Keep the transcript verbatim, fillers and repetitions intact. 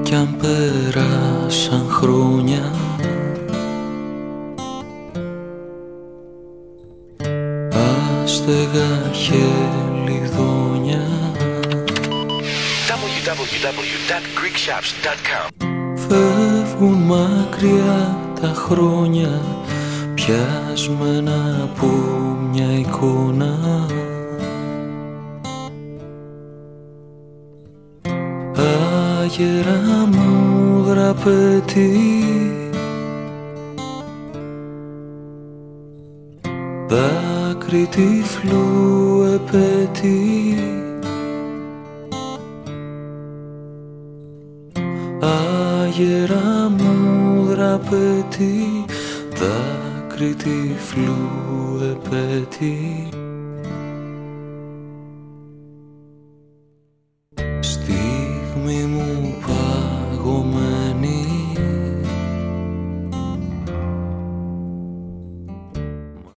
κι αν πέρασαν χρόνια, άστεγα χελιδόνια. double-u double-u double-u dot greek shops dot com. Φεύγουν μακριά τα χρόνια, πιασμένα από μια εικόνα. Άγερα μου δραπετή, δάκρυ τυφλού επέτει. Άγερα μου δραπετή, δάκρυ τυφλού επέτει. Στιγμή μου παγωμένη,